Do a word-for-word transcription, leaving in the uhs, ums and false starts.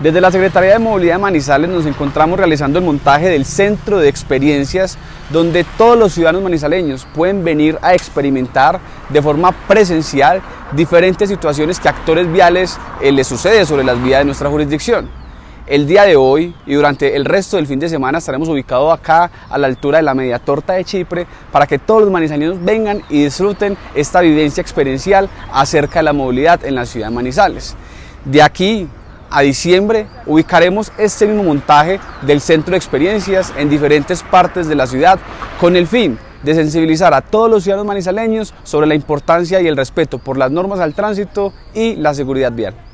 Desde la Secretaría de Movilidad de Manizales nos encontramos realizando el montaje del centro de experiencias donde todos los ciudadanos manizaleños pueden venir a experimentar de forma presencial diferentes situaciones que a actores viales eh, les sucede sobre las vías de nuestra jurisdicción. El día de hoy y durante el resto del fin de semana estaremos ubicados acá a la altura de la Media Torta de Chipre para que todos los manizaleños vengan y disfruten esta vivencia experiencial acerca de la movilidad en la ciudad de Manizales. De aquí a diciembre ubicaremos este mismo montaje del centro de experiencias en diferentes partes de la ciudad con el fin de sensibilizar a todos los ciudadanos manizaleños sobre la importancia y el respeto por las normas al tránsito y la seguridad vial.